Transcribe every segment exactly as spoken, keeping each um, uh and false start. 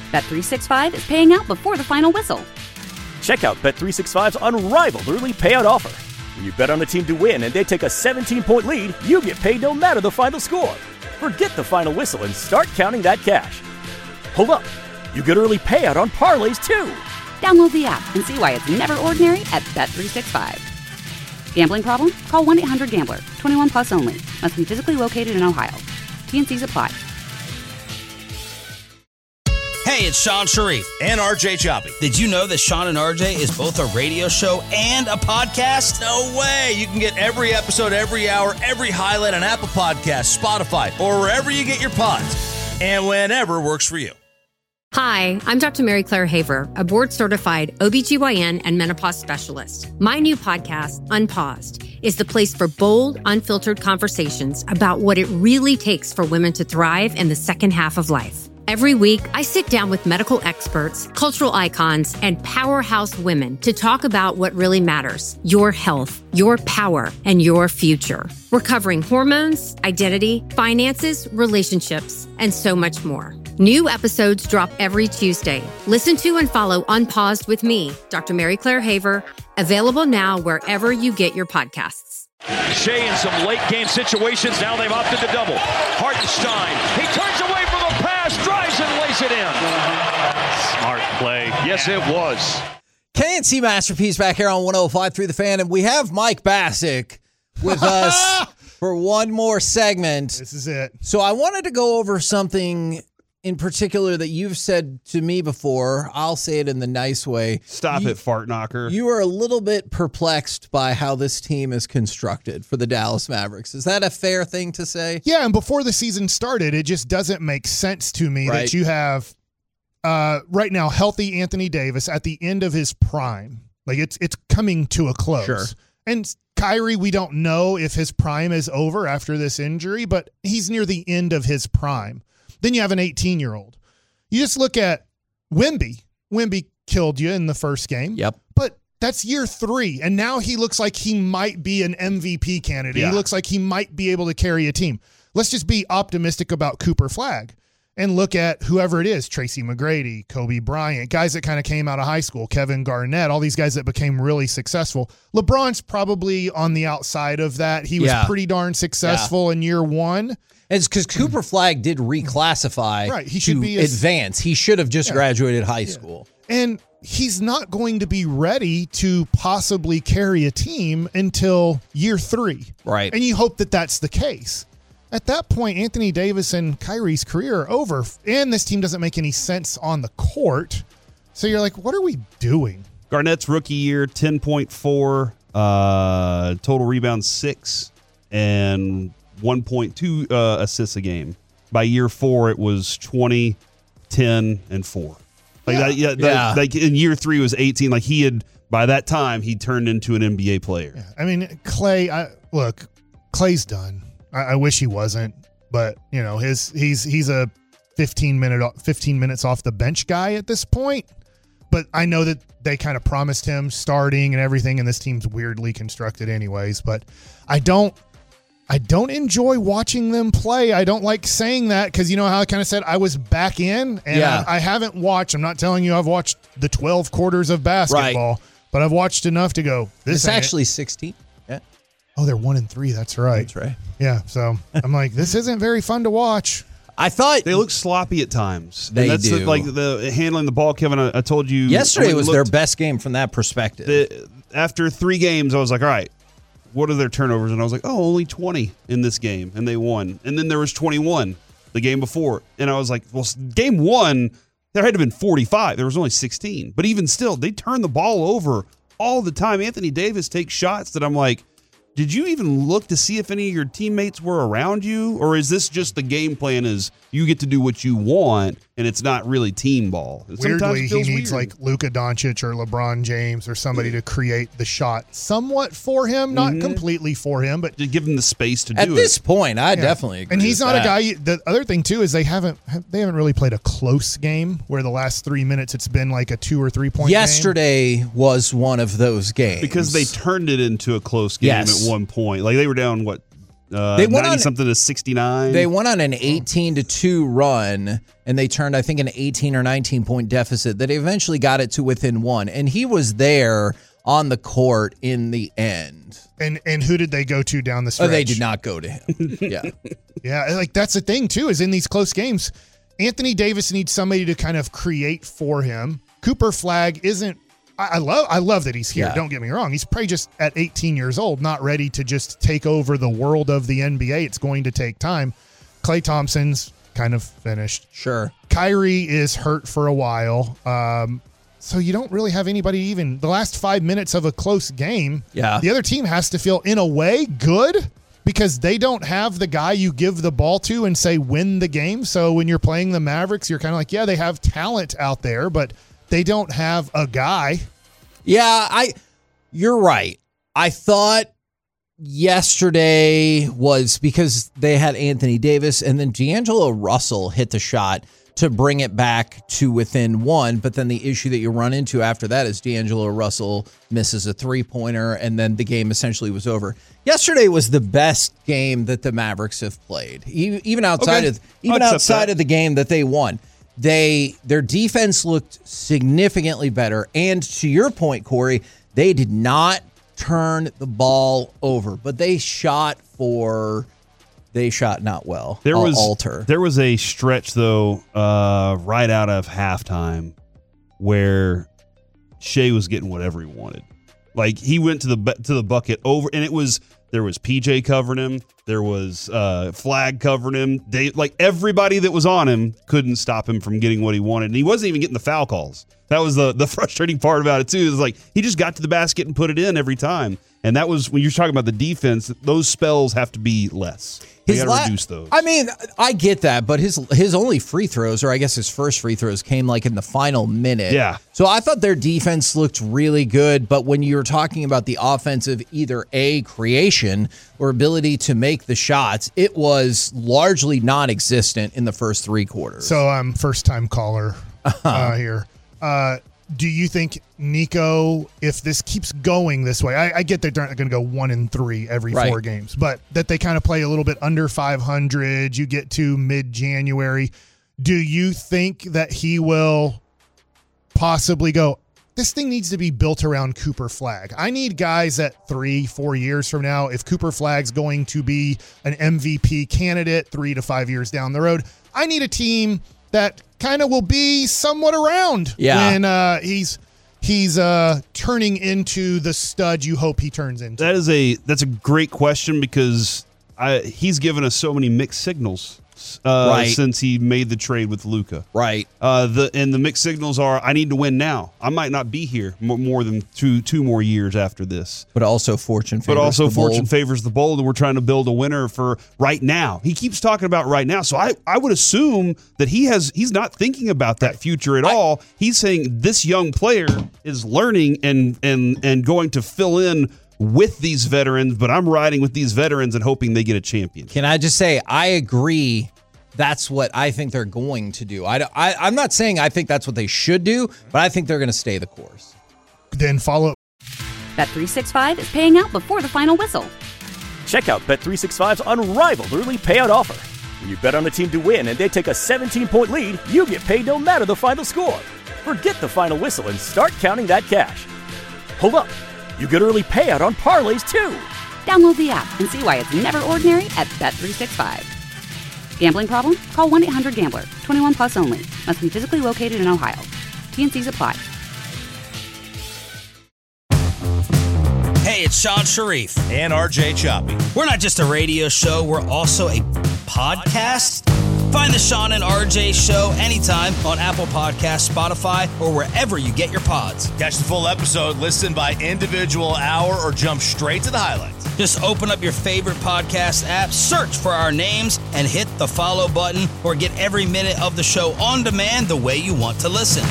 Bet three sixty-five is paying out before the final whistle. Check out Bet three sixty-five's unrivaled early payout offer. When you bet on a team to win and they take a seventeen-point lead, you get paid no matter the final score. Forget the final whistle and start counting that cash. Hold up. You get early payout on parlays, too. Download the app and see why it's never ordinary at Bet three sixty-five. Gambling problem? Call one eight hundred gambler. twenty-one plus only. Must be physically located in Ohio. T N Cs apply. Hey, it's Sean Sharif and R J Choppy. Did you know that Sean and R J is both a radio show and a podcast? No way. You can get every episode, every hour, every highlight on Apple Podcasts, Spotify, or wherever you get your pods. And whenever works for you. Hi, I'm Doctor Mary Claire Haver, a board-certified O B G Y N and menopause specialist. My new podcast, Unpaused, is the place for bold, unfiltered conversations about what it really takes for women to thrive in the second half of life. Every week, I sit down with medical experts, cultural icons, and powerhouse women to talk about what really matters: your health, your power, and your future. We're covering hormones, identity, finances, relationships, and so much more. New episodes drop every Tuesday. Listen to and follow Unpaused with me, Doctor Mary Claire Haver, available now wherever you get your podcasts. Shea in some late game situations. Now they've opted to double. Hartenstein. He turns away from the pass, drives and lays it in. Smart play. Yes, it was. K and C Masterpiece back here on one oh five through the Fan, and we have Mike Bassick with us for one more segment. This is it. So I wanted to go over something in particular that you've said to me before. I'll say it in the nice way. Stop you, it, fart knocker. You are a little bit perplexed by how this team is constructed for the Dallas Mavericks. Is that a fair thing to say? Yeah, and before the season started, it just doesn't make sense to me right. that you have uh, right now healthy Anthony Davis at the end of his prime. Like it's it's coming to a close. Sure. And Kyrie, we don't know if his prime is over after this injury, but he's near the end of his prime. Then you have an eighteen-year-old. You just look at Wemby. Wemby killed you in the first game. Yep. But that's year three, and now he looks like he might be an M V P candidate. Yeah. He looks like he might be able to carry a team. Let's just be optimistic about Cooper Flagg and look at whoever it is, Tracy McGrady, Kobe Bryant, guys that kind of came out of high school, Kevin Garnett, all these guys that became really successful. LeBron's probably on the outside of that. He was Yeah. pretty darn successful Yeah. in year one. It's because Cooper Flagg did reclassify Right, he should to be a- advance. He should have just Yeah. graduated high school. And he's not going to be ready to possibly carry a team until year three. Right. And you hope that that's the case. At that point, Anthony Davis and Kyrie's career are over, and this team doesn't make any sense on the court. So you're like, what are we doing? Garnett's rookie year, ten point four, uh, total rebounds six, and one point two uh, assists a game. By year four, it was twenty, ten, and four. Like Yeah. that, yeah, that- Yeah. like in year three was eighteen. Like he had, by that time, he turned into an N B A player. I mean, Clay, I, look, Clay's done. I, I wish he wasn't, but you know, his he's he's a fifteen minute fifteen minutes off the bench guy at this point. But I know that they kind of promised him starting and everything, and this team's weirdly constructed anyways. But I don't I don't enjoy watching them play. I don't like saying that because you know how I kind of said I was back in, and Yeah. I, I haven't watched. I'm not telling you I've watched the twelve quarters of basketball, Right. but I've watched enough to go, this It's ain't it. actually sixteen. Yeah. Oh, they're one and three. That's right. That's right. Yeah. So I'm like, this isn't very fun to watch. I thought They look sloppy at times. They and that's do. The, like the handling the ball, Kevin. I, I told you yesterday I was looked, their best game from that perspective. The, after three games, I was like, all right, what are their turnovers? And I was like, oh, only twenty in this game, and they won. And then there was twenty-one the game before, and I was like, well, game one there had to have been forty-five. There was only sixteen, but even still, they turn the ball over all the time. Anthony Davis takes shots that I'm like, did you even look to see if any of your teammates were around you? Or is this just the game plan is you get to do what you want and it's not really team ball? And sometimes Weirdly, it he feels needs weird. like Luka Doncic or LeBron James or somebody to create the shot somewhat for him, not Mhm. completely for him, but to give him the space to At do this it. point, I Yeah. definitely agree. And he's with not that. a guy. you- The other thing too is they haven't they haven't really played a close game where the last three minutes it's been like a two or three point. Yesterday was one of those games Because they turned it into a close game Yes. at one point. Like they were down, what, Uh, They went ninety on- something to sixty-nine. They went on an eighteen to two run, and they turned, I think, an eighteen or nineteen point deficit that eventually got it to within one. And he was there on the court in the end. And and who did they go to down the Oh, stretch? they did not go to him. Yeah. Yeah, like that's the thing too, is in these close games, Anthony Davis needs somebody to kind of create for him. Cooper Flagg isn't. I, I love. I love that he's here. Yeah. Don't get me wrong. He's probably just at eighteen years old, not ready to just take over the world of the N B A. It's going to take time. Klay Thompson's kind of finished. Sure. Kyrie is hurt for a while. Um, so you don't really have anybody even the last five minutes of a close game. Yeah. The other team has to feel in a way good because they don't have the guy you give the ball to and say win the game. So when you're playing the Mavericks, you're kind of like, yeah, they have talent out there, but they don't have a guy. Yeah, I. You're right. I thought yesterday was because they had Anthony Davis and then D'Angelo Russell hit the shot to bring it back to within one. But then the issue that you run into after that is D'Angelo Russell misses a three-pointer, and then the game essentially was over. Yesterday was the best game that the Mavericks have played, E- even outside Okay. of even I'll accept outside that. of the game that they won. They their defense looked significantly better, and to your point, Corey, they did not turn the ball over, but they shot for they shot not well. There I'll was alter. There was a stretch though, uh, right out of halftime, where Shea was getting whatever he wanted. Like he went to the bu- to the bucket over, and it was there was P J covering him, there was uh, Flagg covering him. They like everybody that was on him couldn't stop him from getting what he wanted, and he wasn't even getting the foul calls. That was the the frustrating part about it too. Is like he just got to the basket and put it in every time, and that was when you're talking about the defense. Those spells have to be less. They got to la- reduce those. I mean, I get that, but his his only free throws, or I guess his first free throws, came like in the final minute. Yeah. So I thought their defense looked really good, but when you're talking about the offensive, either A, creation or ability to make the shots, it was largely non-existent in the first three quarters. So I'm um, first time caller uh, here. Uh, do you think Nico, if this keeps going this way, I, I get that they're not going to go one and three every Right. four games, but that they kind of play a little bit under five hundred, you get to mid-January. Do you think that he will possibly go, this thing needs to be built around Cooper Flagg? I need guys at three, four years from now, if Cooper Flagg's going to be an M V P candidate three to five years down the road, I need a team that kind of will be somewhat around Yeah. when uh, he's he's uh, turning into the stud you hope he turns into. That is a that's a great question because I, he's given us so many mixed signals uh, Right. since he made the trade with Luka. right. Uh, the and the mixed signals are I need to win now. I might not be here more, more than two two more years after this. But also fortune favors But also the fortune bold. favors the bold, and we're trying to build a winner for right now. He keeps talking about right now, so I, I would assume that he has he's not thinking about that future at all. He's saying this young player is learning and and and going to fill in with these veterans, but I'm riding with these veterans and hoping they get a champion. Can I just say, I agree. That's what I think they're going to do. I, I, I'm not saying I think that's what they should do, but I think they're going to stay the course. Then follow Bet three sixty-five is paying out before the final whistle. Check out Bet three sixty-five's unrivaled early payout offer. When you bet on a team to win and they take a seventeen-point lead, you get paid no matter the final score. Forget the final whistle and start counting that cash. Hold up. You get early payout on parlays, too. Download the app and see why it's never ordinary at Bet three sixty-five. Gambling problem? Call one eight hundred gambler. twenty-one plus only. Must be physically located in Ohio. T N Cs apply. Hey, it's Sean Sharif. And R J Choppy. We're not just a radio show, we're also a podcast. Find the Sean and R J show anytime on Apple Podcasts, Spotify, or wherever you get your pods. Catch the full episode, listen by individual hour, or jump straight to the highlights. Just open up your favorite podcast app, search for our names, and hit the follow button, or get every minute of the show on demand the way you want to listen.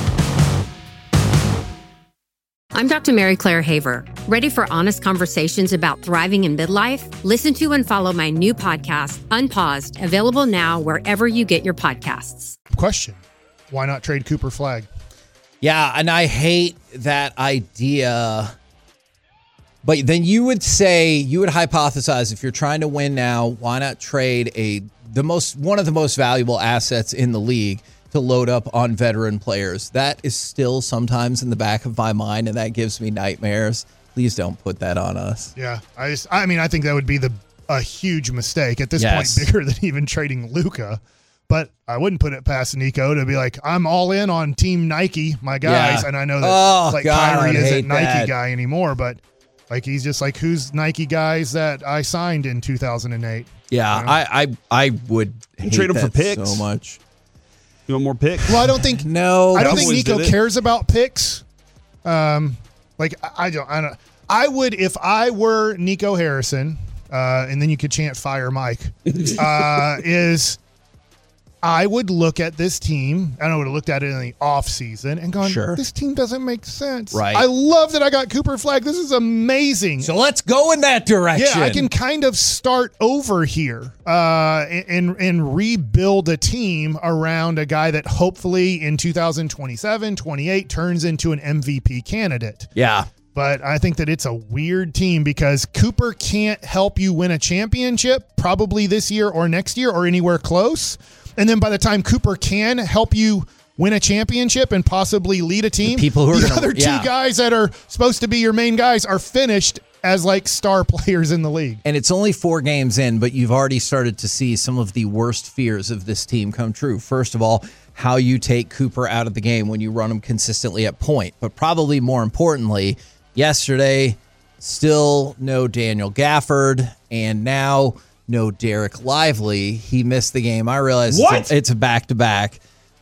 I'm Doctor Mary Claire Haver. Ready for honest conversations about thriving in midlife? Listen to and follow my new podcast, Unpaused, available now wherever you get your podcasts. question. Why not trade Cooper Flagg? Yeah, and I hate that idea But then you would say, you would hypothesize, if you're trying to win now, why not trade a the most one of the most valuable assets in the league to load up on veteran players? That is still sometimes in the back of my mind, and that gives me nightmares. Please don't put that on us. Yeah, I just, I mean, I think that would be the a huge mistake at this Yes. point, bigger than even trading Luka. But I wouldn't put it past Nico to be like, I'm all in on Team Nike, my guys. Yeah. And I know that Oh, like God, Kyrie I'd isn't hate Nike that. guy anymore, but like he's just like, who's Nike guys that I signed in two thousand eight? Yeah, You know? I, I I would hate trade 'em for that picks. so much. You want more picks? Well, I don't think No, I don't think Cowboys Nico did it. cares about picks. Um, like I I don't, I don't. I would if I were Nico Harrison, uh, and then you could chant "Fire Mike." Uh, is I would look at this team, and I would have looked at it in the off season and gone, Sure. "This team doesn't make sense." Right. I love that I got Cooper Flag. This is amazing. So let's go in that direction. Yeah, I can kind of start over here uh, and and rebuild a team around a guy that hopefully in two thousand twenty-seven, twenty-eight turns into an M V P candidate. Yeah. But I think that it's a weird team because Cooper can't help you win a championship probably this year or next year or anywhere close. And then by the time Cooper can help you win a championship and possibly lead a team, The people who are the gonna- other two yeah. guys that are supposed to be your main guys are finished as like star players in the league. And it's only four games in, but you've already started to see some of the worst fears of this team come true. First of all, how you take Cooper out of the game when you run him consistently at point. But probably more importantly, yesterday, still no Daniel Gafford, and now no Derek Lively. He missed the game. I realize What? It's, a, it's a back-to-back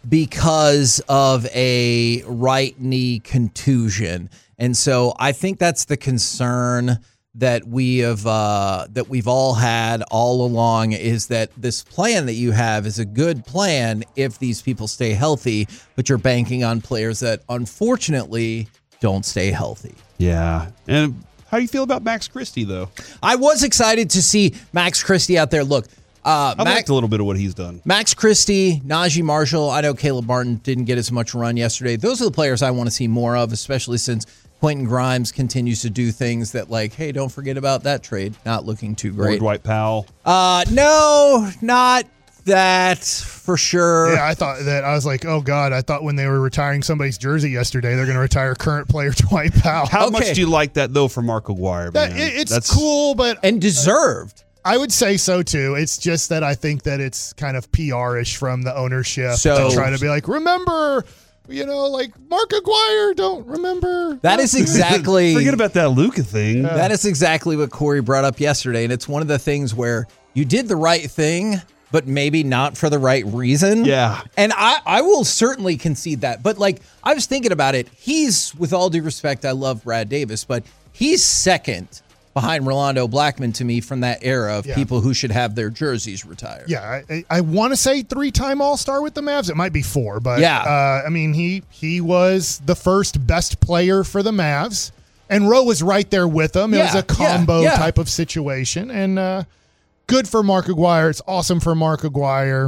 because of a right knee contusion. And so I think that's the concern that we have uh, that we've all had all along, is that this plan that you have is a good plan if these people stay healthy, but you're banking on players that unfortunately don't stay healthy. Yeah. And how do you feel about Max Christie, though? I was excited to see Max Christie out there. Look, uh, I Max, liked a little bit of what he's done. Max Christie, Najee Marshall. I know Caleb Martin didn't get as much run yesterday. Those are the players I want to see more of, especially since Quentin Grimes continues to do things that, like, hey, don't forget about that trade. Not looking too Or great. Dwight Powell. Uh, no, not that for sure. Yeah, I thought that. I was like, oh, God, I thought when they were retiring somebody's jersey yesterday, they're going to retire current player Dwight Powell. How Okay. much do you like that, though, for Mark Aguirre? That, man? it- it's That's- cool, but And deserved. I would say so, too. It's just that I think that it's kind of P R-ish from the ownership So- to try to be like, remember, you know, like Mark Aguirre, don't remember. That is exactly. Forget about that Luka thing. That is exactly what Corey brought up yesterday. And it's one of the things where you did the right thing, but maybe not for the right reason. Yeah. And I, I will certainly concede that. But like, I was thinking about it. He's, with all due respect, I love Brad Davis, but he's second behind Rolando Blackman to me from that era of Yeah. people who should have their jerseys retired. Yeah, I, I want to say three-time All-Star with the Mavs. It might be four, but Yeah. uh, I mean, he he was the first best player for the Mavs, and Rowe was right there with him. It was Yeah, a combo yeah, yeah. type of situation, and uh, good for Mark Aguirre. It's awesome for Mark Aguirre.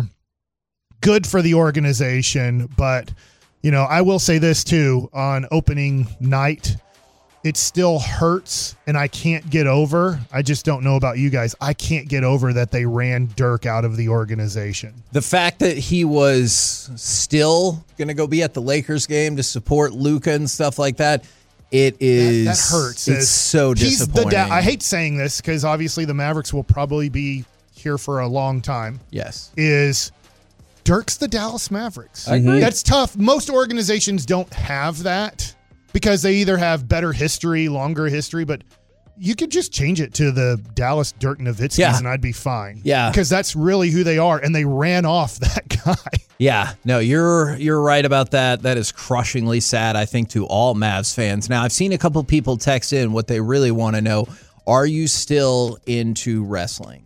Good for the organization, but you know, I will say this too: on opening night, it still hurts, and I can't get over. I just don't know about you guys. I can't get over that they ran Dirk out of the organization. The fact that he was still going to go be at the Lakers game to support Luka and stuff like that, it is That, that hurts. It's As- so he's the disappointing. da- I hate saying this because obviously the Mavericks will probably be here for a long time. Yes. Is Dirk's the Dallas Mavericks? I agree. That's tough. Most organizations don't have that because they either have better history, longer history, but you could just change it to the Dallas Dirk Nowitzki's Yeah. and I'd be fine. Yeah. Because that's really who they are, and they ran off that guy. Yeah, no, you're you're right about that. That is crushingly sad, I think, to all Mavs fans. Now, I've seen a couple people text in what they really want to know. Are you still into wrestling?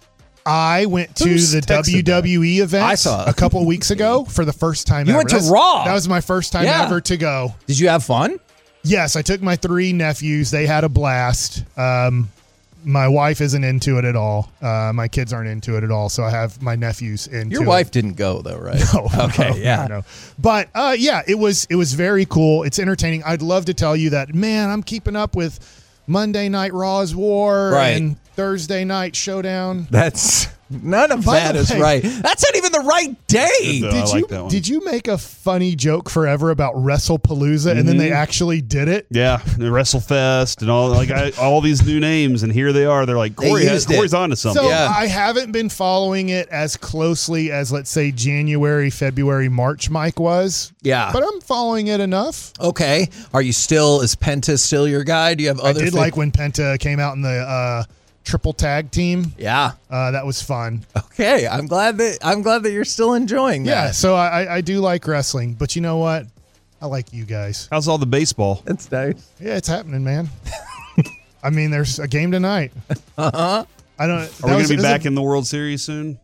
I went to Who's the texted W W E event I saw it. a couple of weeks ago for the first time You ever. went to That's- Raw. That was my first time Yeah. ever to go. Did you have fun? Yes, I took my three nephews. They had a blast. Um, my wife isn't into it at all. Uh, my kids aren't into it at all. So I have my nephews into Your it. wife didn't go though, right? No. Okay, no, yeah. No, no. But uh, yeah, it was it was very cool. It's entertaining. I'd love to tell you that, man, I'm keeping up with Monday Night Raw's War Right. and Thursday Night Showdown. That's none of By that the is way- right. That's not even the right day. No, I Did like you that one. did you make a funny joke forever about WrestlePalooza and then they actually did it? Yeah, the WrestleFest and all like I, all these new names, and here they are. They're like They Corey has used it. Corey's on to something. So Yeah. I haven't been following it as closely as, let's say, January, February, March Mike was. Yeah. But I'm following it enough. Okay. Are you still, is Penta still your guy? Do you have I other did thi- like when Penta came out in the uh, triple tag team. Yeah. Uh, that was fun. Okay. I'm glad that I'm glad that you're still enjoying Yeah, that. so I, I do like wrestling. But you know what? I like you guys. How's all the baseball? That's nice. Yeah, it's happening, man. I mean, there's a game tonight. Uh-huh. I don't. Are we going to be back in the World Series soon?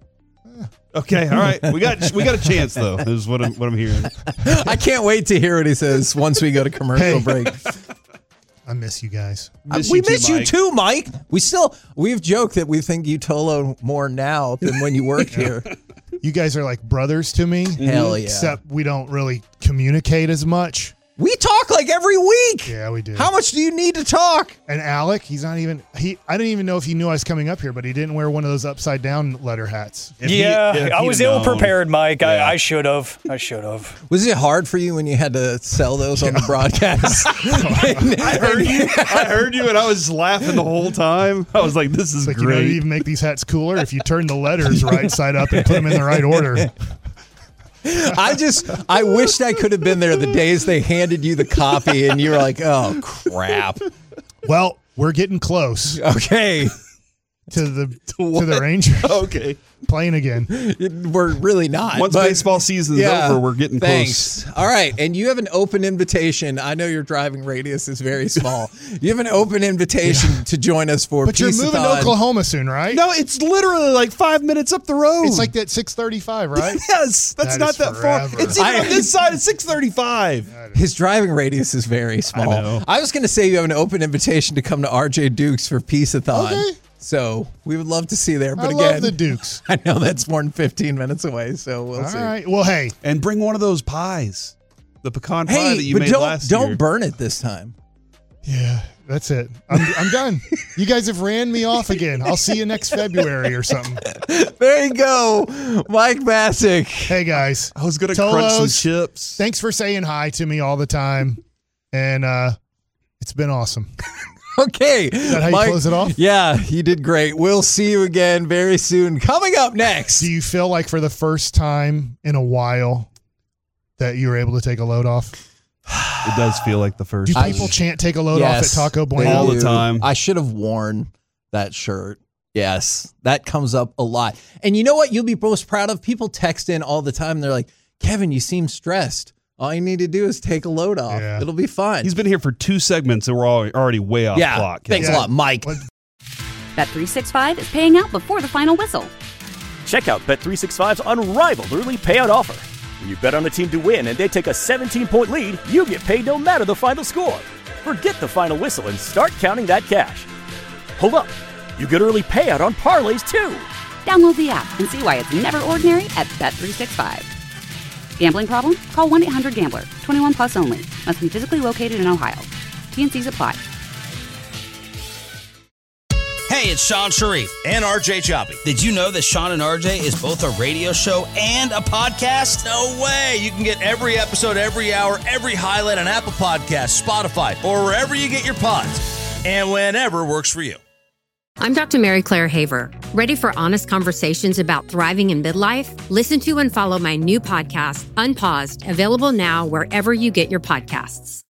Okay, all right. We got we got a chance though. Is what I'm what I'm hearing. I can't wait to hear what he says once we go to commercial Hey. break. I miss you guys. Uh, Miss we you too, miss you Mike. too, Mike. We still we've joked that we think you Tolo more now than when you worked here. You guys are like brothers to me. Hell yeah. Except we don't really communicate as much. We talk like every week. Yeah, we do. How much do you need to talk? And Alec, he's not even he. I didn't even know if he knew I was coming up here, but he didn't wear one of those upside down letter hats. If he- Yeah, if I he'd was known. ill prepared, Mike. Yeah. I, I should have. I should have. Was it hard for you when you had to sell those on the broadcast? I heard you. I heard you, and I was laughing the whole time. I was like, "This is Like, you know, great." you even make these hats cooler if you turn the letters right side up and put them in the right order. I just, I wished I could have been there the days they handed you the copy and you were like, oh, crap. Well, we're getting close Okay. to the to, the Rangers okay. playing again. We're really not. Once but- baseball season's Yeah, over, we're getting thanks. close. All right. And you have an open invitation. I know your driving radius is very small. You have an open invitation to join us for But you're moving to Peace-a-thon. Oklahoma soon, right? No, it's literally like five minutes up the road. It's like that six thirty-five, right? yes, that's That not is that far. forever. It's even I- on this side of six thirty-five. His driving radius is very small. I know. I was going to say you have an open invitation to come to R J Dukes for Peace-a-thon. Okay. So we would love to see you there. But I again, love the Dukes. I know that's more than fifteen minutes away, so we'll All see. right. Well, hey, And bring one of those pies, the pecan pie Hey, that you but made don't last don't year. burn it this time. yeah, that's it. I'm I'm done. You guys have ran me off again. I'll see you next February or something. There you go, Mike Bassick. Hey guys, I was gonna crunch some Tolos, chips. thanks for saying hi to me all the time, and uh, it's been awesome. Okay, Is that how you Mike- close it off? Yeah, you did great. We'll see you again very soon. Coming up next. Do you feel like for the first time in a while that you were able to take a load off? It does feel like the first. Do time. people chant take a load Yes, off at Taco they Bueno? All the do. time. I should have worn that shirt. Yes, that comes up a lot. And you know what you'll be most proud of? People text in all the time. They're like, Kevin, you seem stressed. All you need to do is take a load off. Yeah. It'll be fun. He's been here for two segments, and we're all already way off yeah, clock. thanks Yeah. a lot, Mike. What- Bet three sixty-five is paying out before the final whistle. Check out Bet three sixty-five's unrivaled early payout offer. When you bet on a team to win and they take a seventeen-point lead, you get paid no matter the final score. Forget the final whistle and start counting that cash. Hold up. You get early payout on parlays too. Download the app and see why it's never ordinary at Bet three sixty-five. Gambling problem? Call one eight hundred gambler. twenty-one plus only. Must be physically located in Ohio. T N Cs apply. Hey, it's Sean Sharif. And R J Choppy. Did you know that Sean and R J is both a radio show and a podcast? No way. You can get every episode, every hour, every highlight on Apple Podcasts, Spotify, or wherever you get your pods. And whenever works for you. I'm Doctor Mary Claire Haver. Ready for honest conversations about thriving in midlife? Listen to and follow my new podcast, Unpaused, available now wherever you get your podcasts.